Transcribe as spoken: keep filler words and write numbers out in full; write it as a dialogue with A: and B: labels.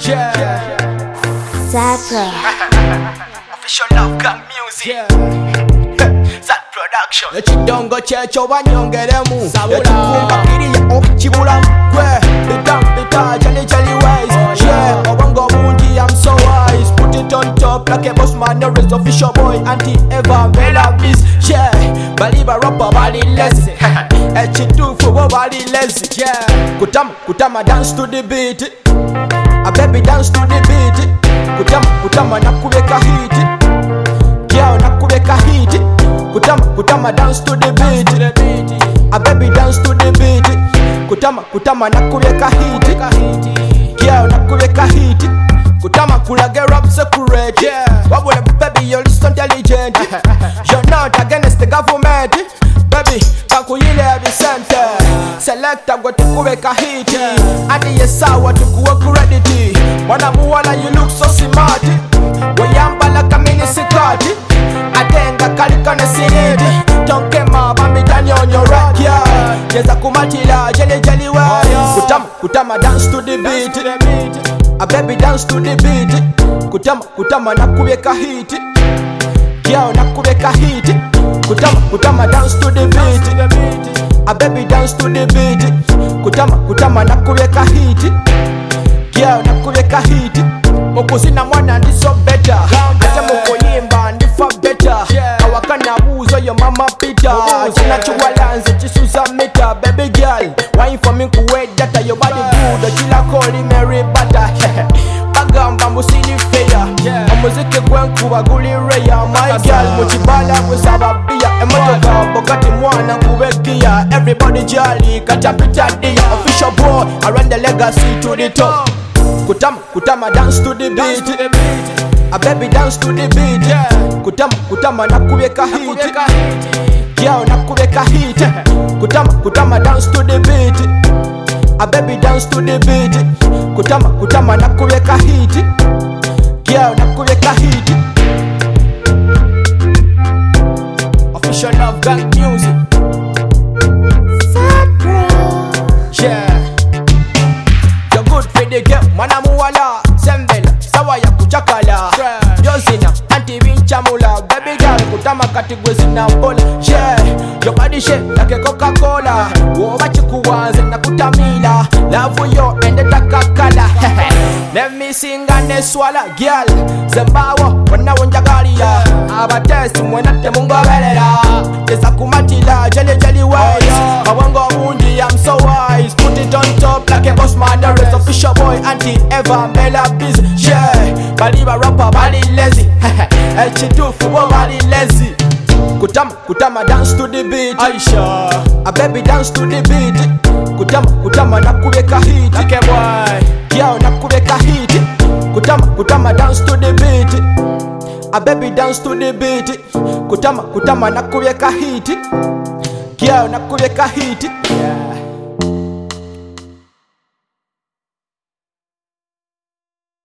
A: Yeah.
B: Zapra.
C: Official Love Gang Music.
A: Yeah.
C: Zat Production.
A: Ekidongo kyekyo banyongeremu
C: Sabula.
A: ekikumba kiriya okukibulamu gwe bidam bita jali jali wise. Yeah, obongo bungi I'm so wise. Put it on top like a boss man, no rest official boy anti-ever mela biz. Yeah, baliba rapper bali lazy. Ekitufu bo bali lazy. Yeah, kutama kutama dance to the beat. A baby dance to the beat. Kutama kutama nakubeka hit. Yeah, nakubeka hit. Kutama kutama dance to the beat. A baby dance to the beat. Kutama kutama nakubeka hit. Yeah, nakubeka hit. Kutama kulage rap separate. Yeah, what would a baby you're so intelligent. You're not against the government. Baby, kakuyile every center. Selecta go tukubeka hit. Adi yesawa tukuwe credit. Wana muwala you look so smart. Wayamba la kamini sikati. Atenga kalikane sinidi. Tonke mabami dani on your right. Yeah, yeza kumatila jeli jeli wa. Kutama kutama dance to the beat. A baby dance to the beat. Kutama kutama nakubeka hit. Yeah, nakubeka hit. Kutama kutama dance to the beat. A baby dance to the beat. Kutama kutama nakubeka hit. Yeah, nakubeka hit. Mokuzina mwana ndi so better. Ate mukoyimba ndi fa better. Awakana buzo yo mama Peter. China chiwalanze chisuza mita. Baby girl, wine for me kuwe data. Your body good, chila koli Mary butter. Bagamba musini fair. Amuziki gwenku baguli rare. My girl, muchibala kusaba bia. Emotoka bokati mwana kuwekia. Everybody jolly, katapita dia. Official boy, around the legacy to the top. Kutama kutama dance to the beat. A baby dance to the beat. Kutama kutama nakubeka hit. Yeah, nakubeka hit. Kutama kutama dance to the beat. A baby dance to the beat. Kutama kutama nakubeka hit. Yeah, nakubeka hit. Official Love Gang Music.
B: Zapra.
A: Yeah. You're good for the game, mana muwala. Sembela, sawa ya kuchakala. Yozina, anti vinchamula. Baby girl, kutama katigwe zina mbola. Yeah, your body shape like a Coca-Cola. Woba chikuwanze na kutamila. Love yo ende takakala. Let me sing and swala. Girl, zembawo, wana wanjagalia. Abatesi mwenate mungo belela. Jesa kumatila, jelly jelly wise. Awango undi, I'm so wise. Put it on top like a boss man, the rest official boy, anti-ever mela busy. Yeah, baliba rapper, bali lazy. Echitufu, bo bali lazy. Kutama, kutama dance to the beat. Aisha, a baby dance to the beat. Kutama, kutama nakubeka hit. Okay boy, yeah, nakubeka hit. Kutama, kutama dance to the beat. A baby dance to the beat. Kutama, kutama nakubeka hit. Yeah, nakubeka hit. Yeah.